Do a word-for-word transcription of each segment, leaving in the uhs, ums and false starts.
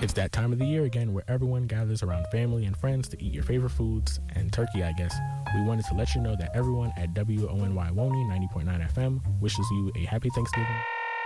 It's that time of the year again where everyone gathers around family and friends to eat your favorite foods, and turkey, I guess. We wanted to let you know that everyone at W O N Y Woney ninety point nine F M wishes you a happy Thanksgiving.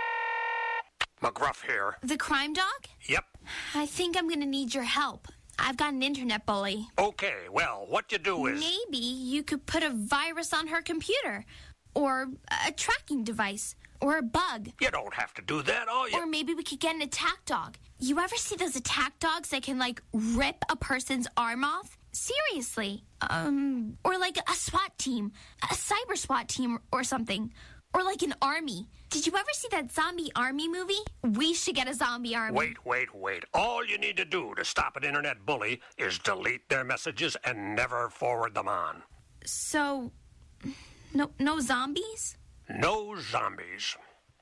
McGruff here. The crime dog? Yep. I think I'm going to need your help. I've got an internet bully. Okay, well, what you do is... Maybe you could put a virus on her computer. Or a tracking device. Or a bug. You don't have to do that, all you... Or maybe we could get an attack dog. You ever see those attack dogs that can, like, rip a person's arm off? Seriously. Um, or like a SWAT team. A cyber SWAT team or something. Or like an army. Did you ever see that zombie army movie? We should get a zombie army. Wait, wait, wait. All you need to do to stop an internet bully is delete their messages and never forward them on. So, no, no zombies? No zombies.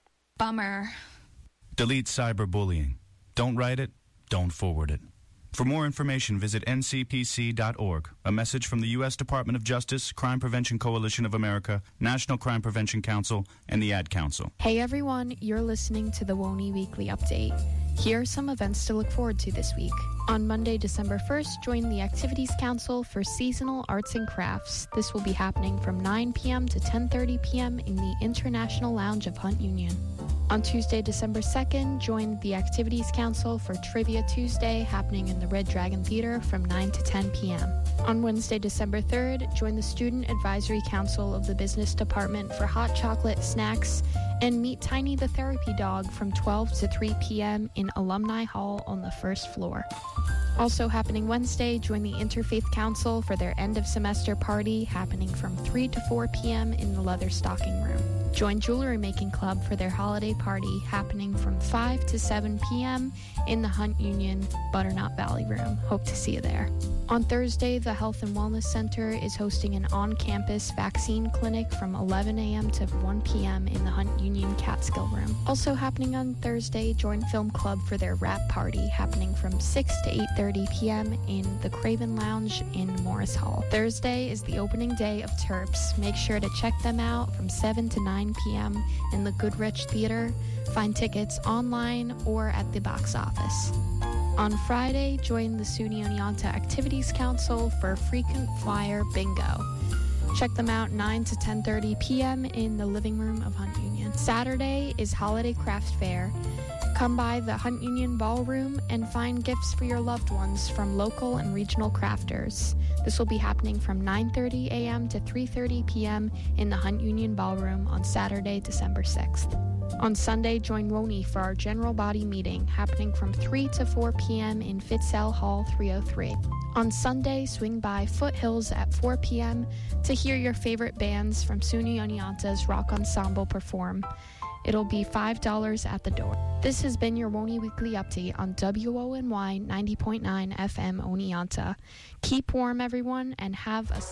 Bummer. Delete cyberbullying. Don't write it, don't forward it. For more information, visit N C P C dot org. A message from the U S Department of Justice, Crime Prevention Coalition of America, National Crime Prevention Council, and the Ad Council. Hey everyone, you're listening to the Woney Weekly Update. Here are some events to look forward to this week. On Monday, December first, join the Activities Council for Seasonal Arts and Crafts. This will be happening from nine p.m. to ten thirty p.m. in the International Lounge of Hunt Union. On Tuesday, December second, join the Activities Council for Trivia Tuesday, happening in the Red Dragon Theater from nine to ten p.m. On Wednesday, December third, join the Student Advisory Council of the Business Department for hot chocolate snacks and meet Tiny the Therapy Dog from twelve to three p.m. in Alumni Hall on the first floor. Also happening Wednesday, join the Interfaith Council for their end-of-semester party, happening from three to four p.m. in the Leather Stocking Room. Join Jewelry Making Club for their holiday party, happening from five to seven p.m. in the Hunt Union Butternut Valley Room. Hope to see you there. On Thursday, the Health and Wellness Center is hosting an on-campus vaccine clinic from eleven a.m. to one p.m. in the Hunt Union Catskill Room. Also happening on Thursday, join Film Club for their wrap party, happening from six to eight thirty p.m. in the Craven Lounge in Morris Hall. Thursday is the opening day of Terps. Make sure to check them out from seven to nine p.m. in the Goodrich Theater. Find tickets online or at the box office. On Friday, join the SUNY Oneonta Activities Council for Frequent Flyer Bingo. Check them out nine to ten thirty p.m. in the living room of Hunt Union. Saturday is Holiday Craft Fair. Come by the Hunt Union Ballroom and find gifts for your loved ones from local and regional crafters. This will be happening from nine thirty a.m. to three thirty p.m. in the Hunt Union Ballroom on Saturday, December sixth. On Sunday, join Woney for our general body meeting, happening from three to four p.m. in Fitzell Hall three oh three. On Sunday, swing by Foothills at four p.m. to hear your favorite bands from SUNY Oneonta's Rock Ensemble perform. It'll be five dollars at the door. This has been your Woney Weekly Update on W O N Y ninety point nine F M Oneonta. Keep warm, everyone, and have a...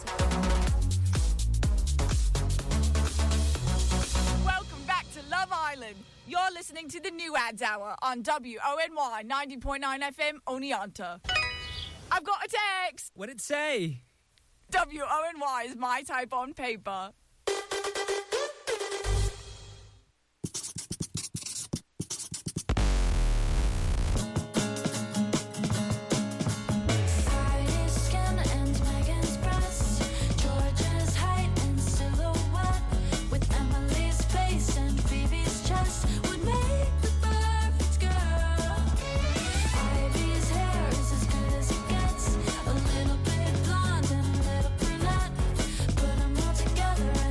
Welcome back to Love Island. You're listening to the New Ads Hour on W O N Y ninety point nine F M Oneonta. I've got a text. What'd it say? W O N Y is my type on paper. Together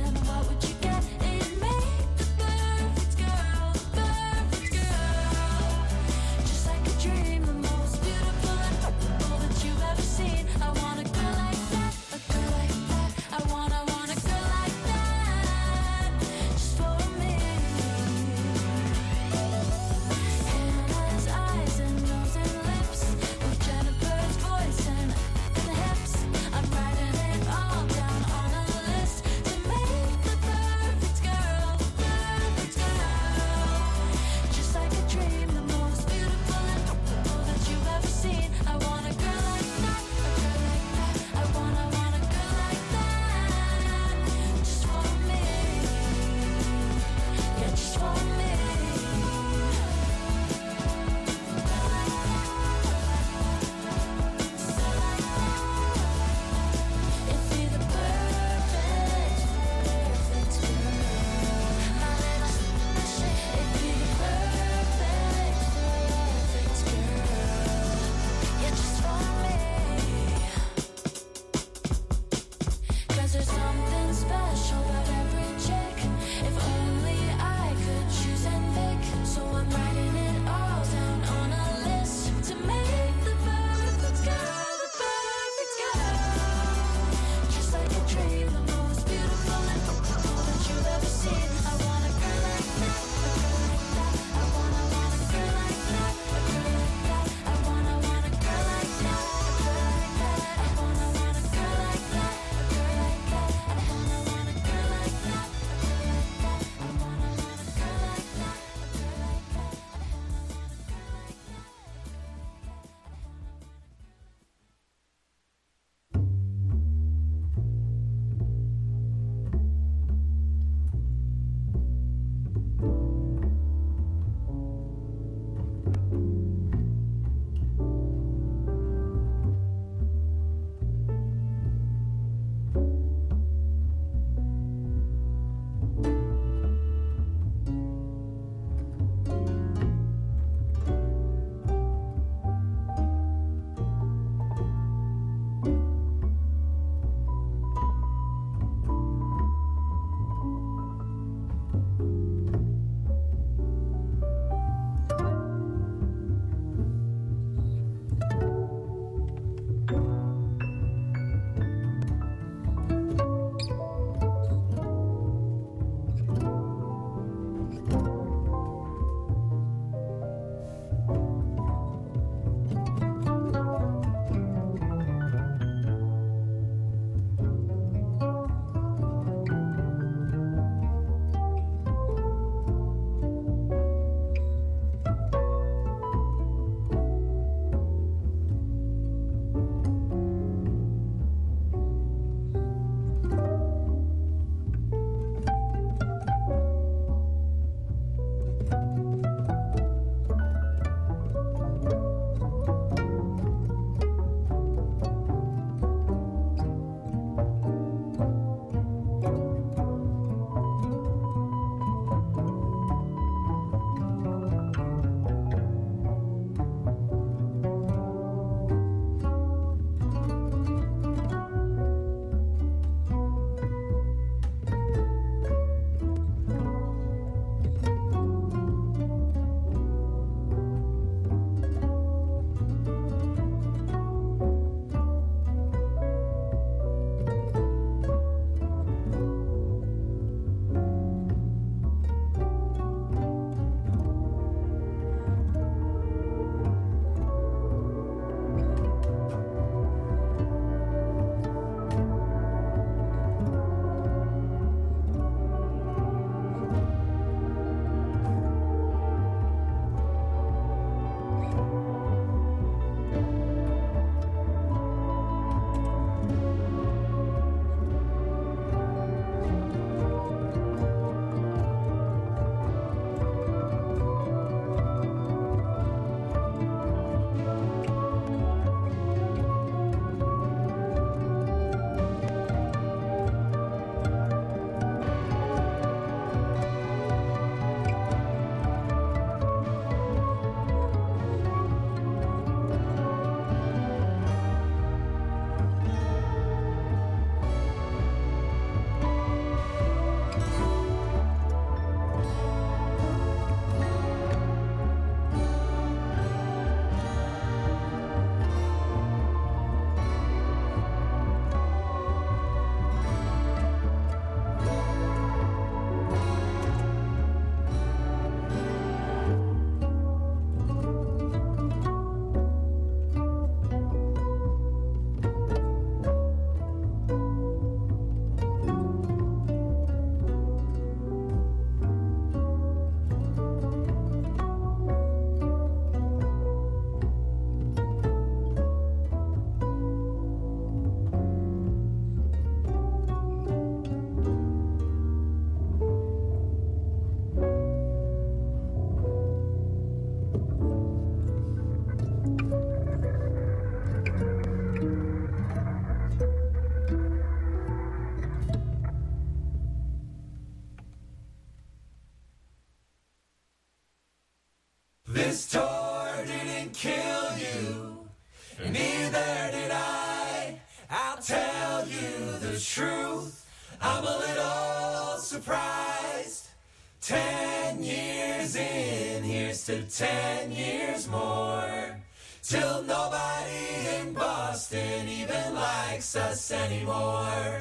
tell you the truth, I'm a little surprised. Ten years in, here's to ten years more, till nobody in Boston even likes us anymore.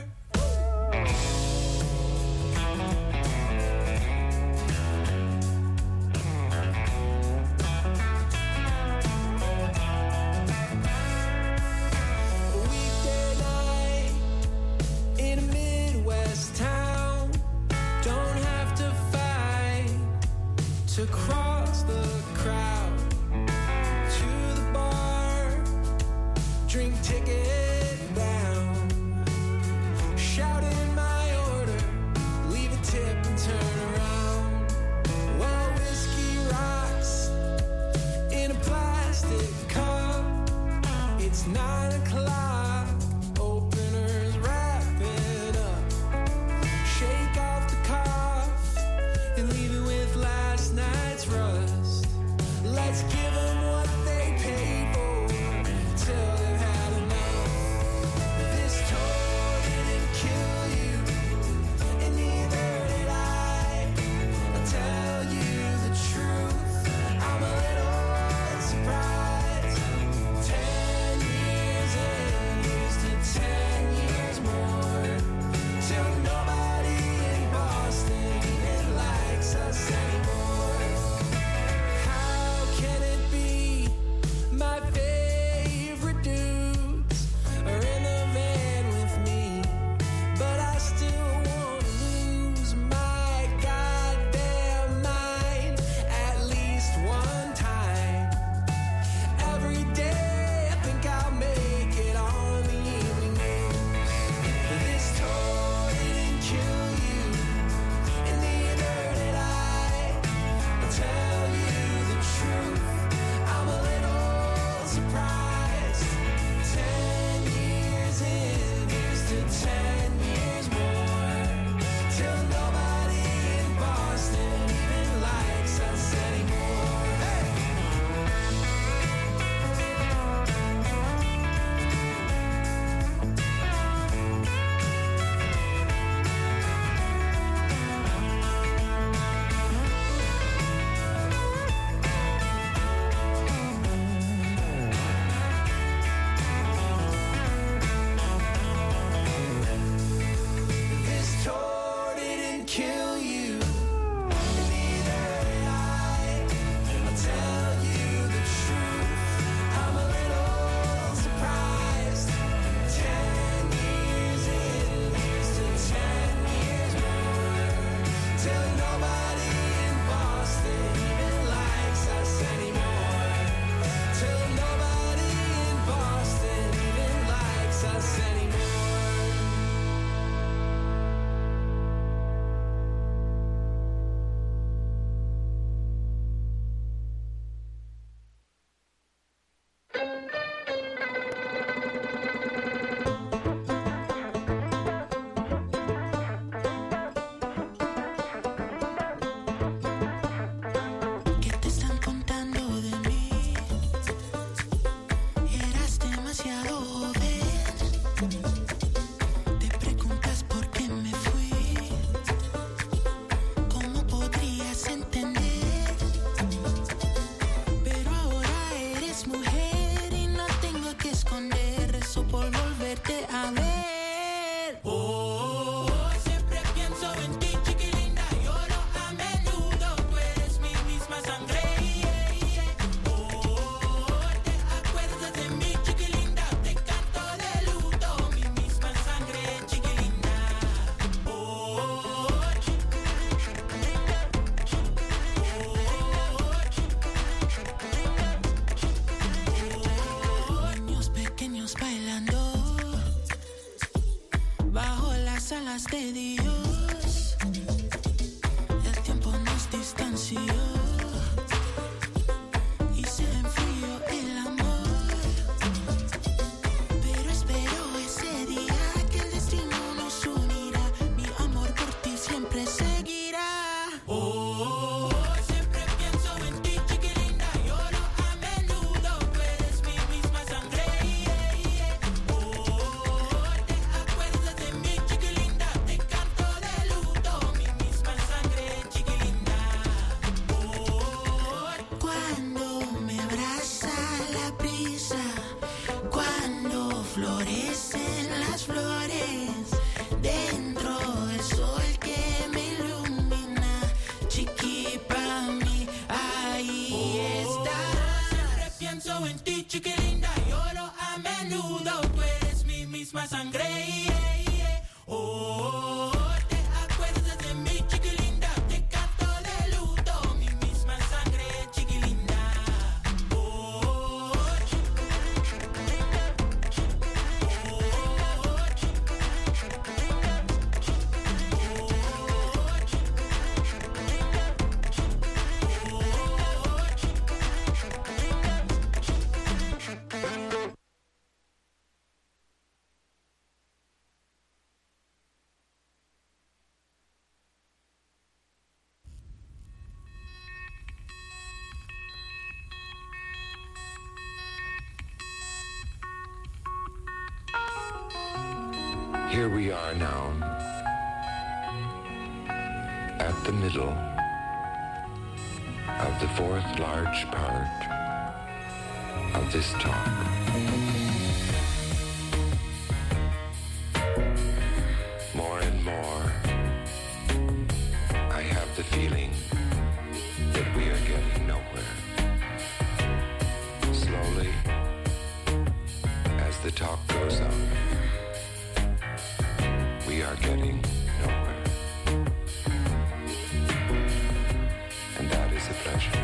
To cross the crowd to the bar, drink ticket down, shout in my order, leave a tip and turn around. Well, whiskey rocks in a plastic cup. It's nine o'clock, openers wrapping up. Shake off the cough and leave it with last night's rust. Let's give them what they paid for till they've had enough. This tour didn't kill you, and neither did I. I'll tell you the truth, I'm a little surprised. Ten years in, here's to ten years more, till nobody in Boston even likes us anymore. How can it be my favorite dudes are in the van with me, but I still wanna lose my goddamn mind at least one time. Every day I think I'll make it on the evening news. This tour didn't kill you, and neither did I. I'll tell you the truth, I'm a little surprised. Ten years in, here's to ten years more, till nobody in Boston even likes us anymore. Hey! This tour didn't kill you, and neither did I. I'll tell you the truth, I'm a little surprised. Ten years in, here's to ten years more, till nobody in Boston even likes us anymore. Till nobody in Boston even likes us anymore. ¿Qué te están contando de mí? Eras demasiado joven. Te preguntas por qué me fui. ¿Cómo podrías entender? Pero ahora eres mujer y no tengo que esconder. Rezo por volverte a ver. Oh, siempre pienso en ti, chiquilinda. Lloro a menudo. Tú eres mi misma sangre. Oh, te acuerdas de mí, chiquilinda. Te canto de luto. Mi misma sangre, chiquilinda. Oh, niños pequeños bailando bajo las alas de Dios. El tiempo nos distanció y se enfrió el amor. Pero espero ese día que el destino nos unirá. Mi amor por ti siempre seguirá. Oh, siempre pienso en ti, chiquilinda. Lloro a menudo. Tú eres mi misma sangre. Oh, desnudo, tú eres mi misma sangre. Yeah, yeah. Oh, te acuerdas de mí, chiquilinda, te canto de luto, mi misma sangre, chiquilinda. Oh, Here we are now, at the middle of the fourth large part of this talk. More and more, I have the feeling that we are getting nowhere. Slowly, as the talk goes on, we are getting nowhere. And that is a pleasure.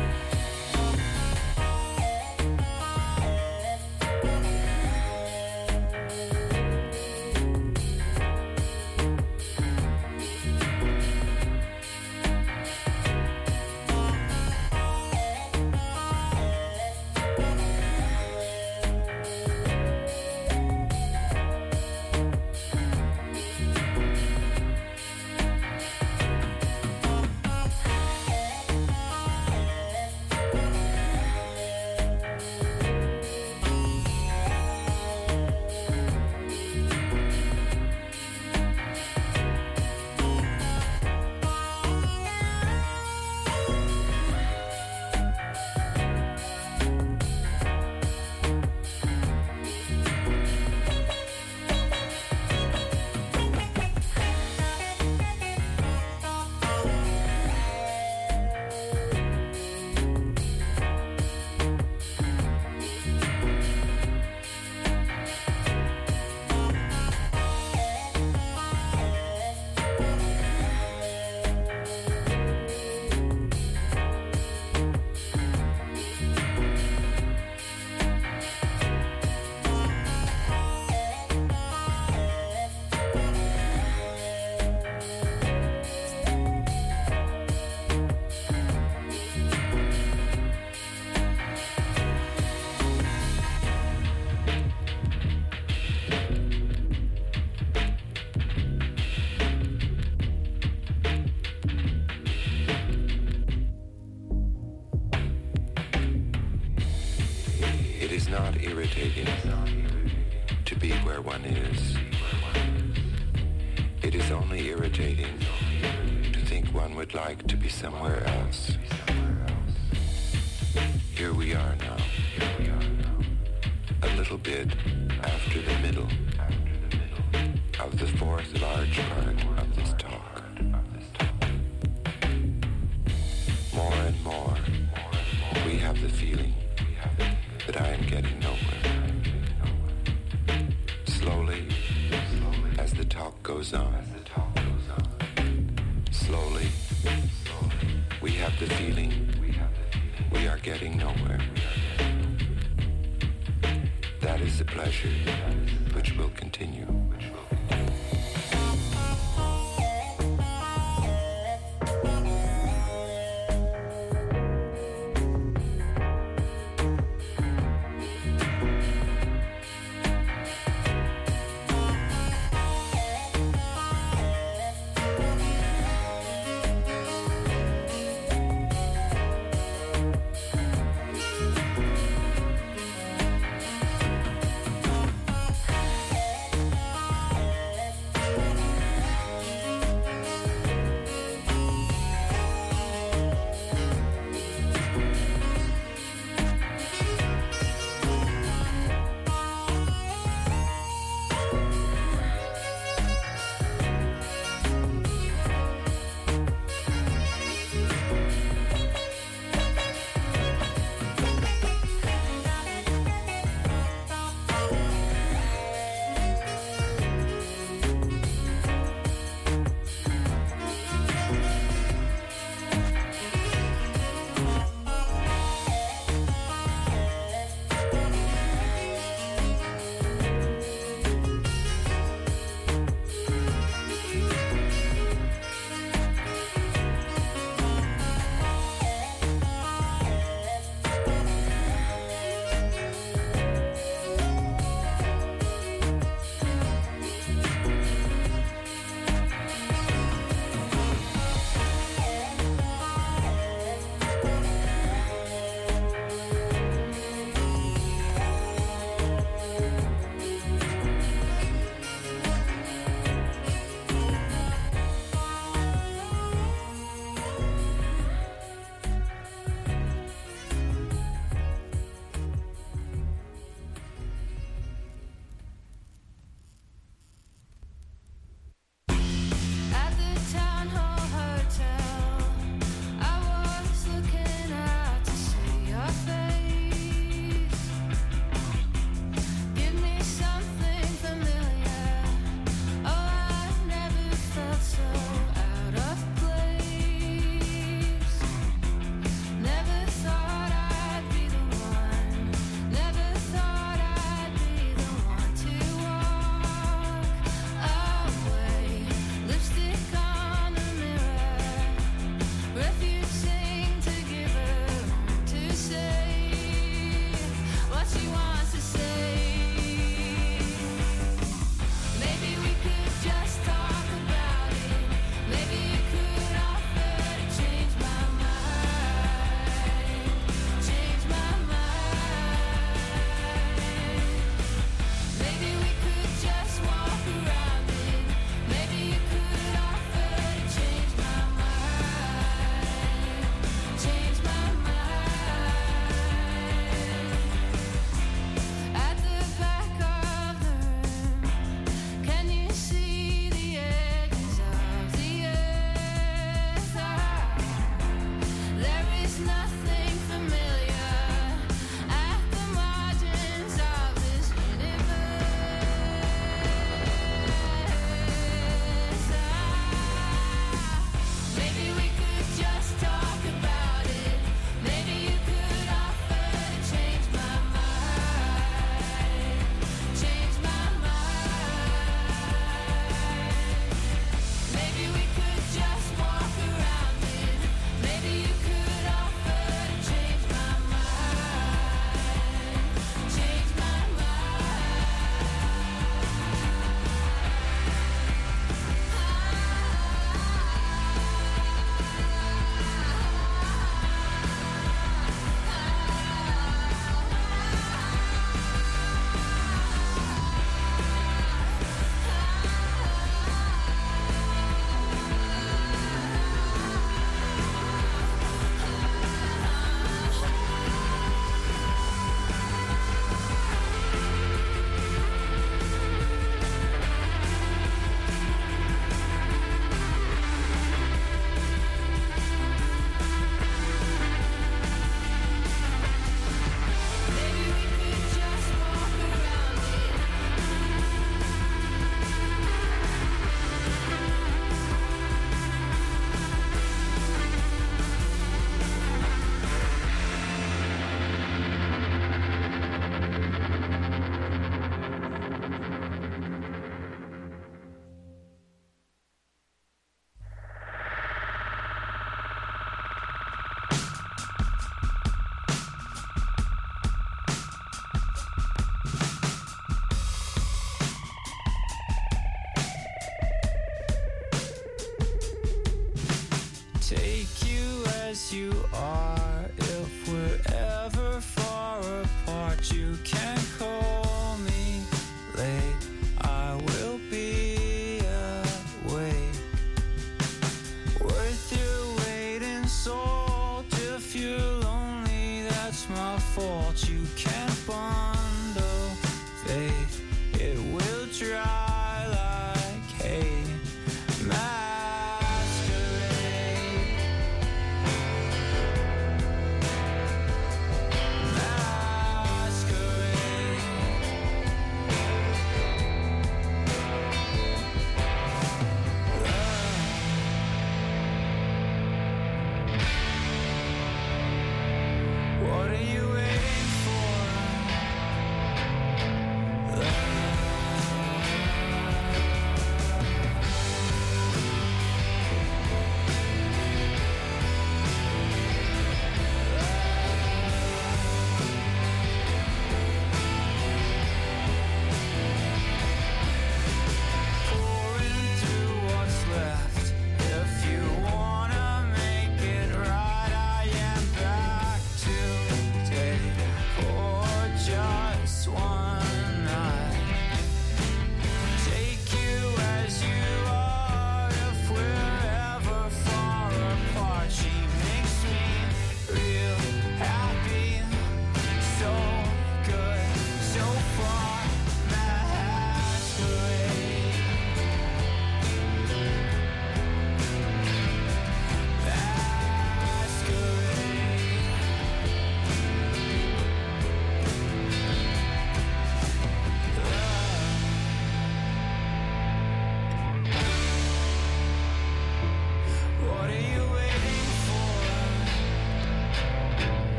It is not irritating to be where one is. It is only irritating to think one would like to be somewhere else. Here we are now, a little bit after the middle of the fourth large part of this talk. More and more, we have the feeling that I am getting nowhere. Slowly, as the talk goes on, slowly, we have the feeling we are getting nowhere. That is a pleasure which will continue.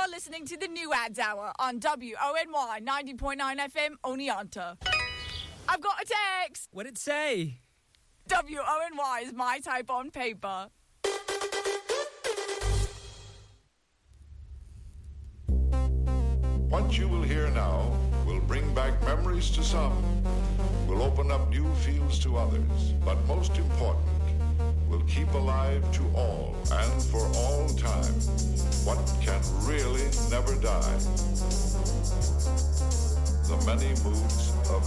You're listening to the New Ads Hour on W O N Y ninety point nine F M Oneonta. I've got a text. What'd it say? W O N Y is my type on paper. What you will hear now will bring back memories to some, will open up new fields to others, but most important, will keep alive to all and for all time what can really never die. The many moods of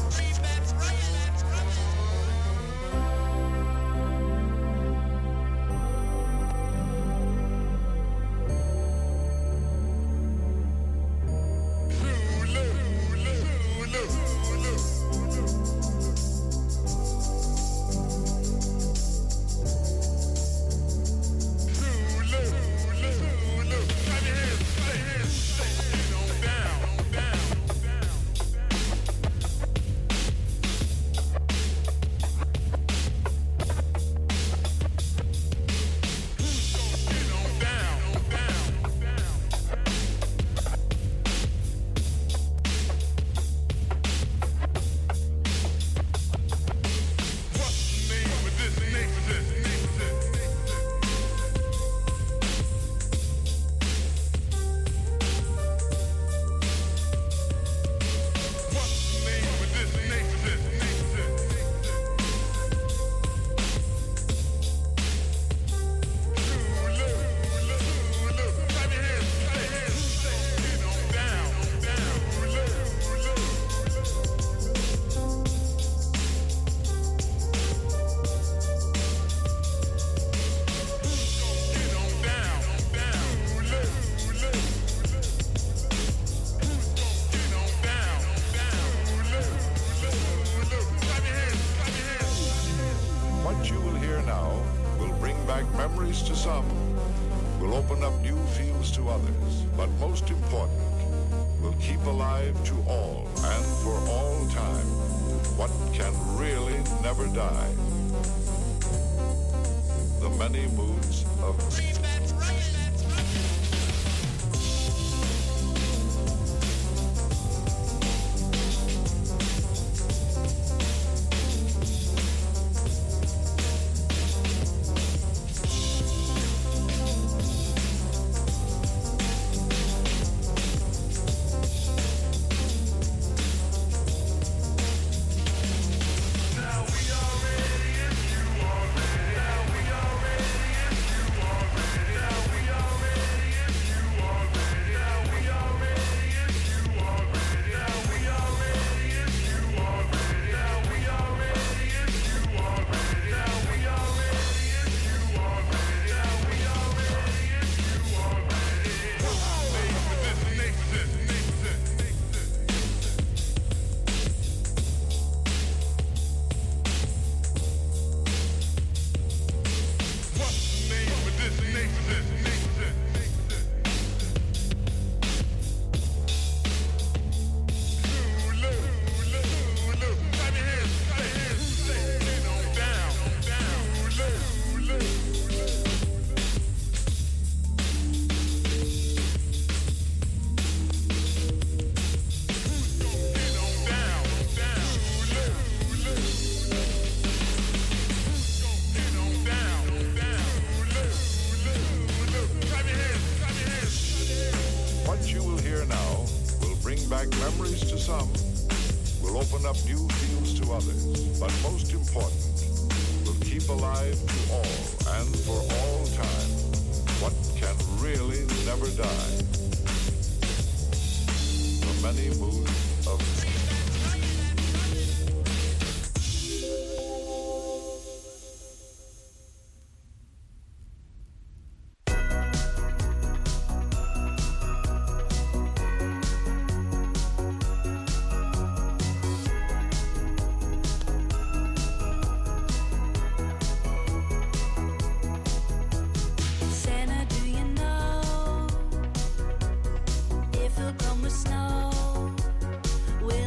Snow.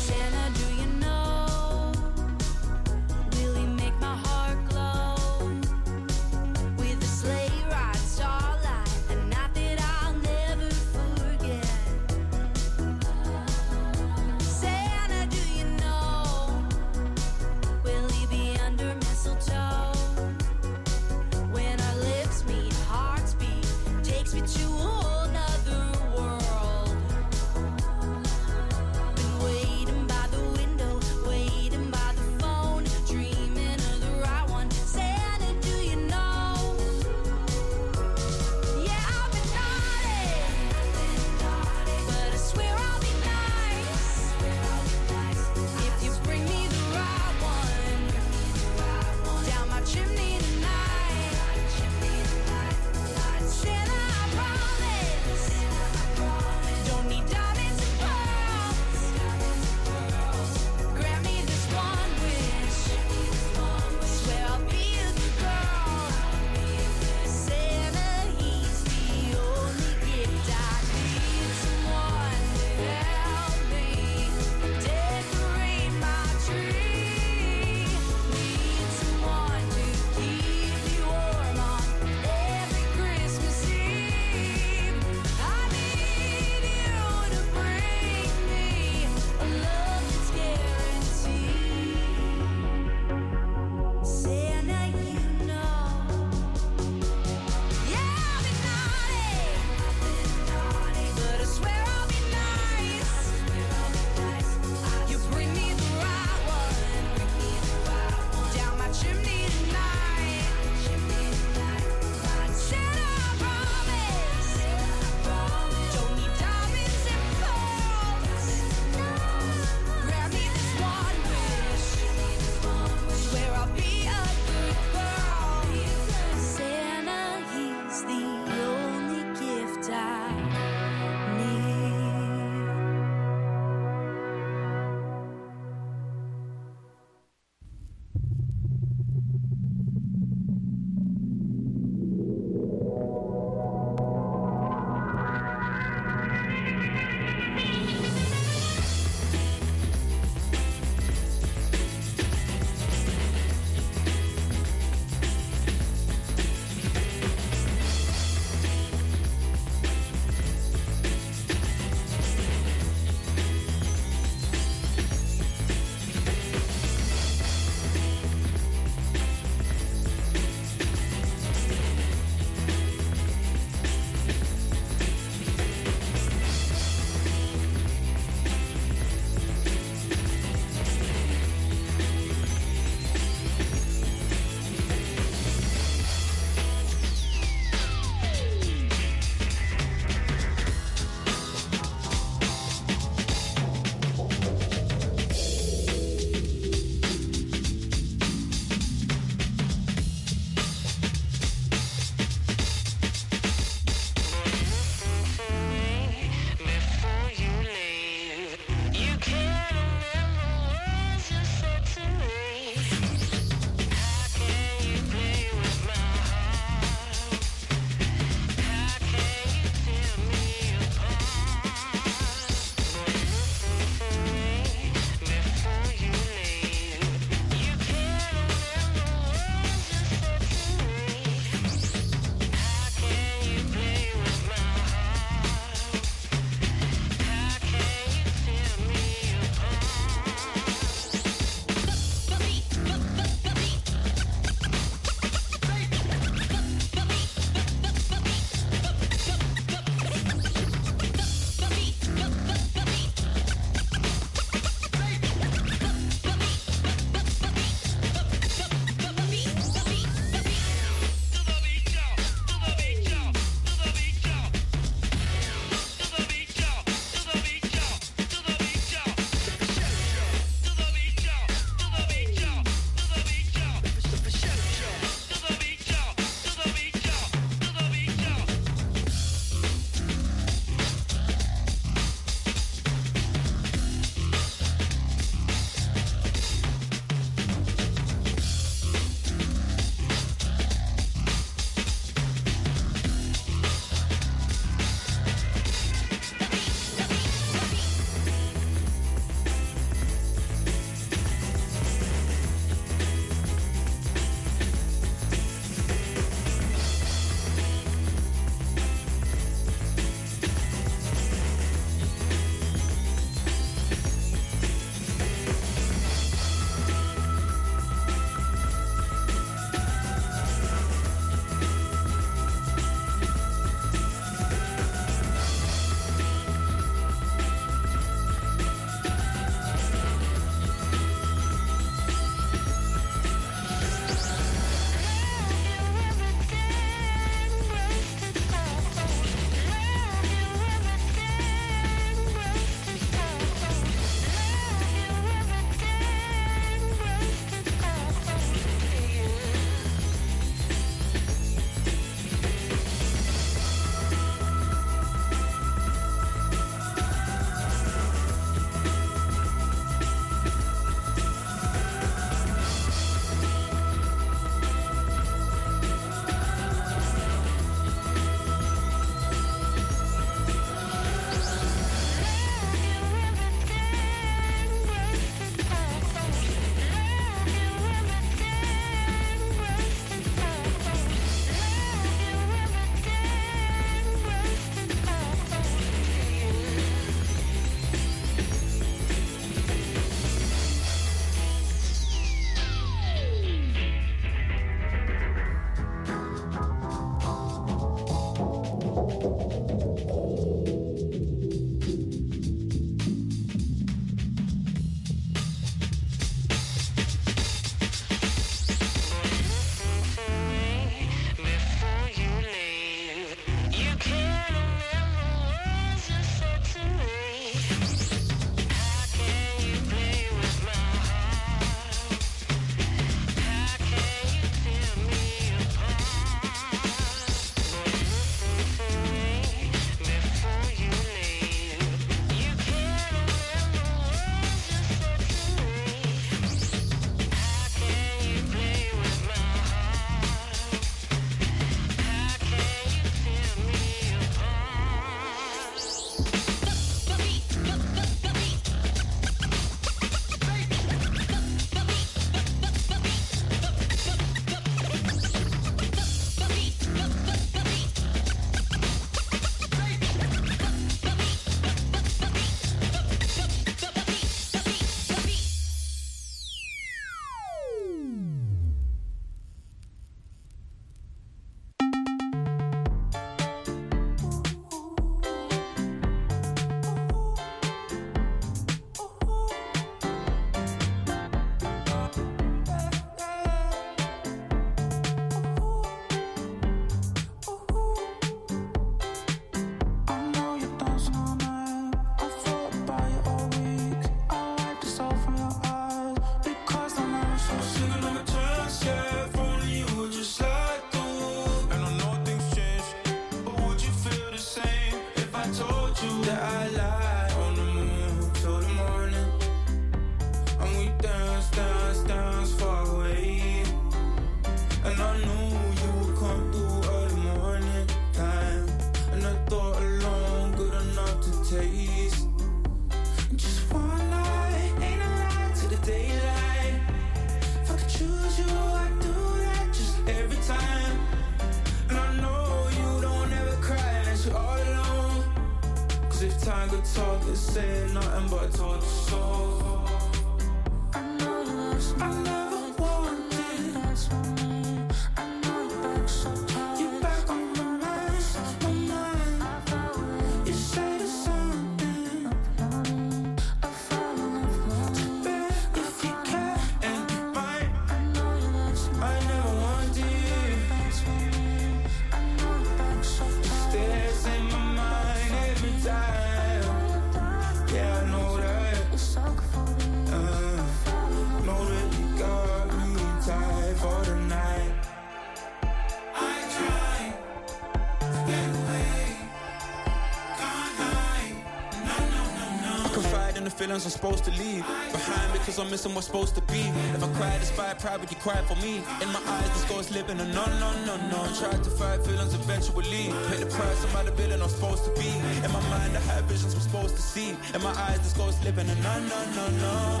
time could talk and say nothing but told the soul. I know that's me. I never wanted. That's for me. I know you're back so tired. You're back on my mind, my mind. You say there's something. I fell in love with you. If you care and you might. I know you that's me. I never wanted. That's for me. I know you're back so tired. Stares in my mind every time. Yeah, I know that. Uh, know that you got me tired for the night. I try, get away, can't hide. No, no, no, no. I confide in the feelings I'm supposed to leave behind because I'm missing what's supposed to be. If I cry despite pride, would you cry for me? In my eyes, this ghost living a no, no, no, no. Tried to fight feelings eventually. Pay the price, I'm out of building I'm supposed to be. In my mind, I have visions I'm supposed to see. In my eyes, this ghost living a no, no, no, no.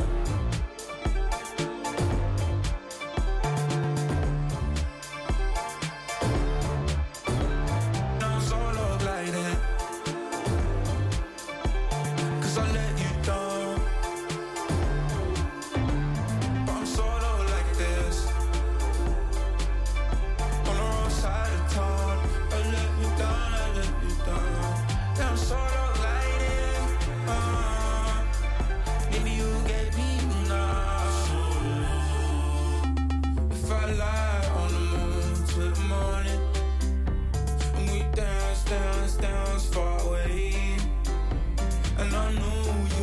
Now I'm solo gliding, 'cause I let you down. But I'm solo like this, on the wrong side of town. I let you down, I let you down. Now I'm solo gliding, uh, maybe you get me now. If I lie on the moon till the morning, and we dance, dance, dance far away, and I know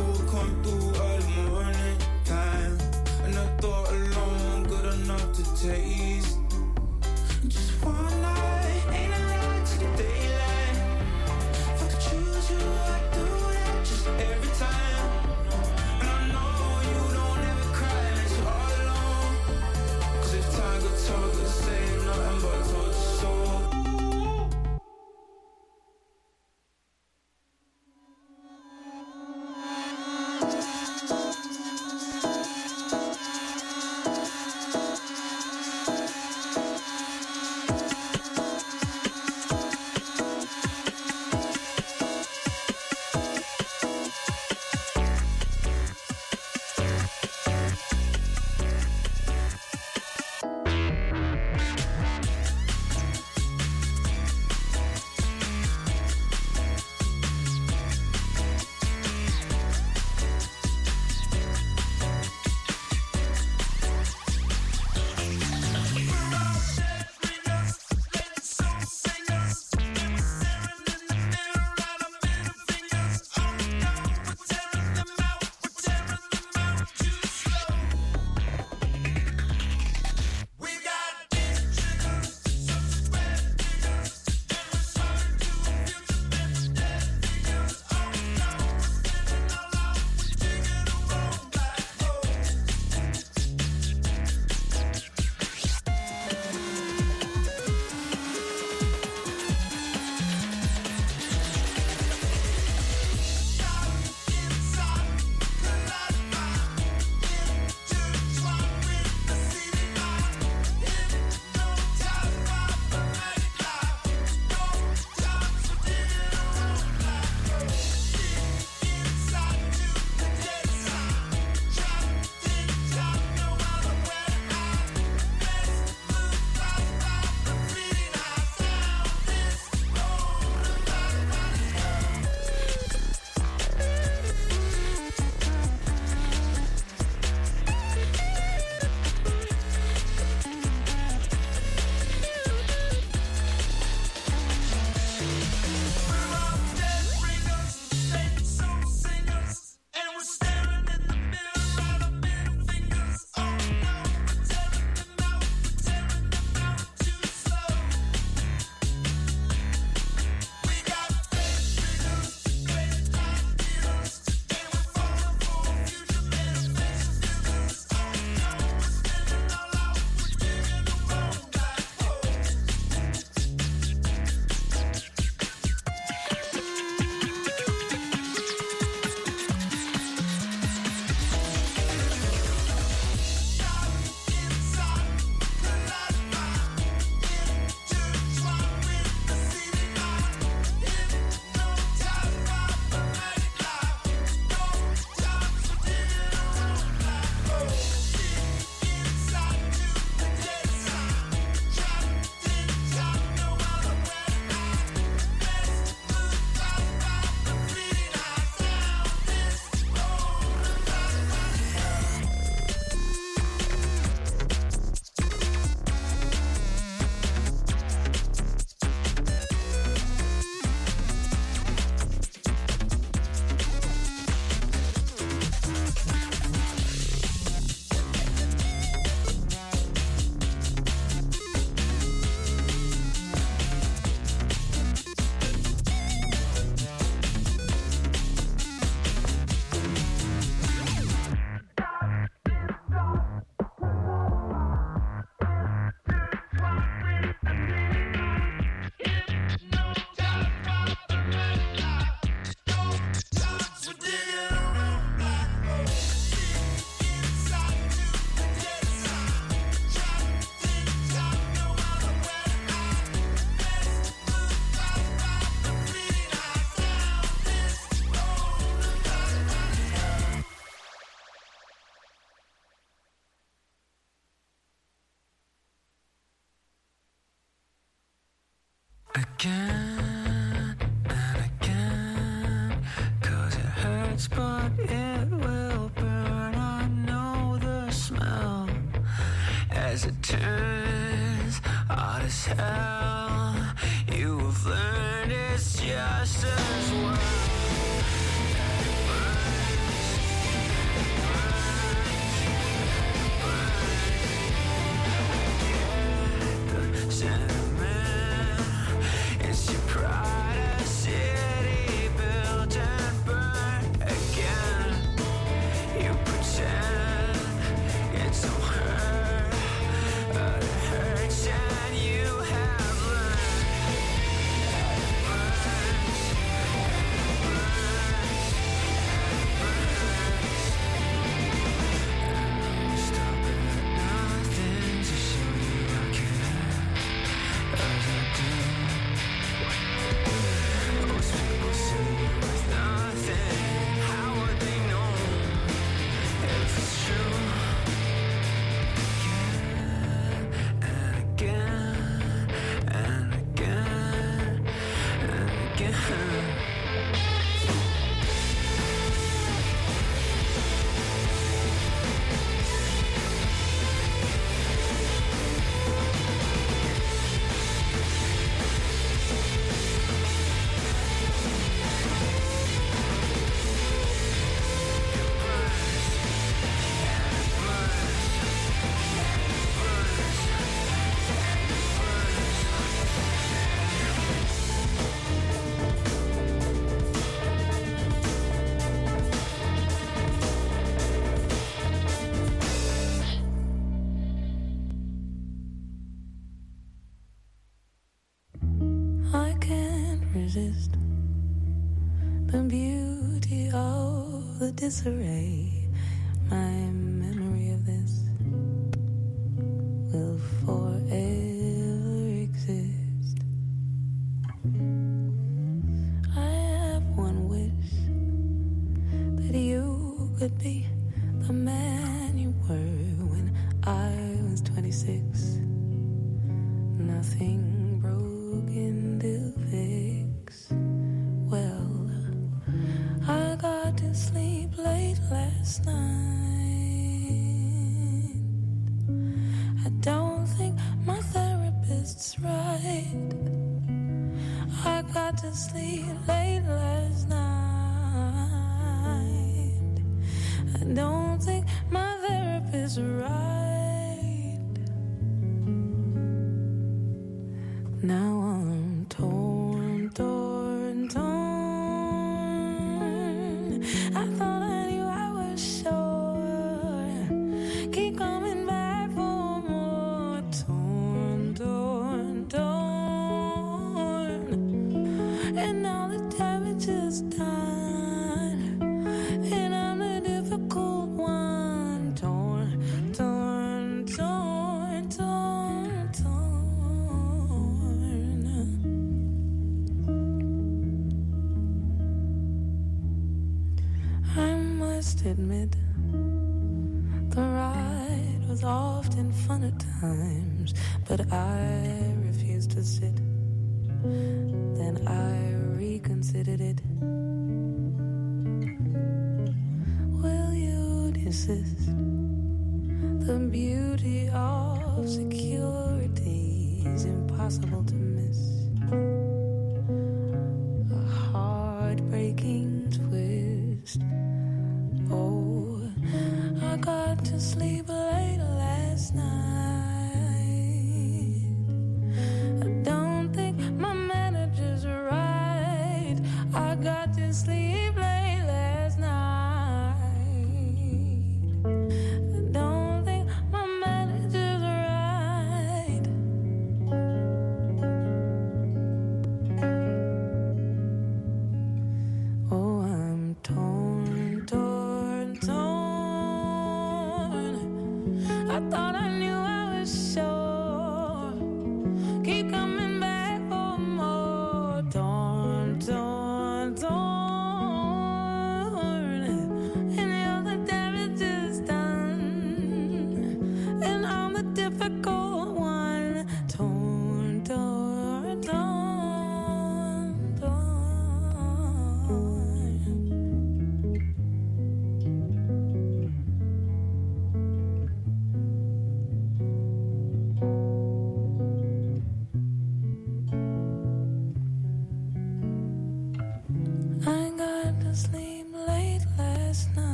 again and again, 'cause it hurts but it will burn. I know the smell as it turns hot as hell. You have learned it's just as well. The beauty of the disarray. My memory of this will forever exist. I have one wish, that you could be the man you were when I was twenty-six. Nothing broken to fix. Well, I got to sleep late last night. I don't think my therapist's right. I got to sleep late last night. I don't think my therapist's right. Now I'm torn, torn, torn. I thought I knew I was sure. Keep coming back for more. Torn, torn, torn. And now the damage is done, and I'm the difficult one. Torn, torn, torn, torn, torn. I must admit, the ride was often fun at times, but I refused to sit. Then I reconsidered it. Will you desist? The beauty of security is impossible to miss. A heartbreaking twist. Oh, I got to sleep late last night. I don't think my manager's right. I got to sleep late last night. I don't think my manager's right. Oh, I'm torn, torn, torn. I thought I knew I was sure. Keep coming back for more. Torn, torn, torn. And the other damage is done, and I'm the difficult one. Torn, torn, torn.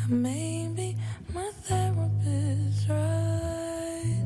Maybe my therapist's right.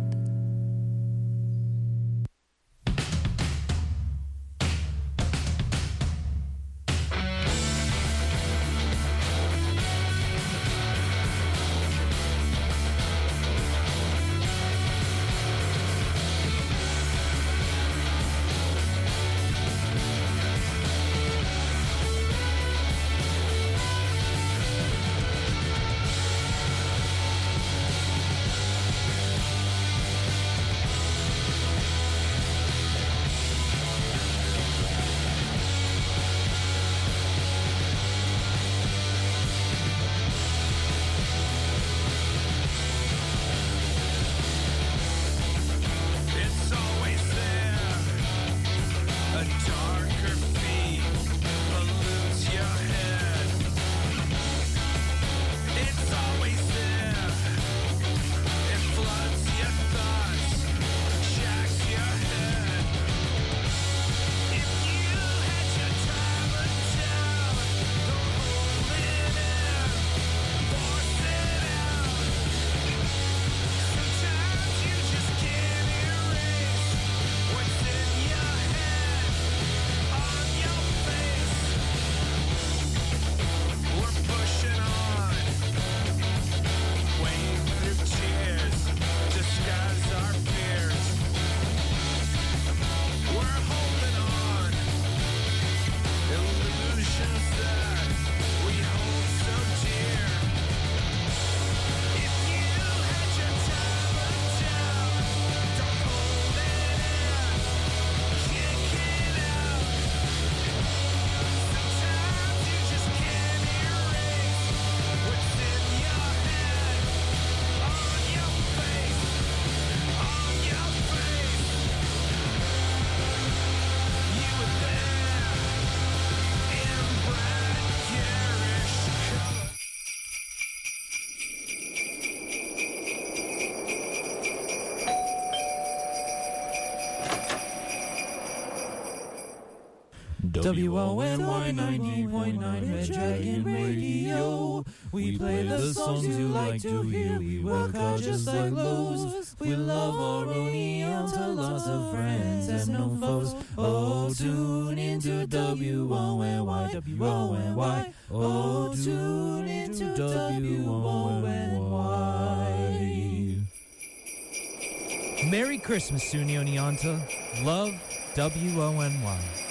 W O N Y ninety point nine Red Dragon Radio. We play the songs you like to hear. We work hard just like Lowe's. We love Oronianta, lots of friends and no foes. Oh, tune into W O N Y, W O N Y. Oh, tune into W O N Y. Merry Christmas, Unionianta. Love, W O N Y.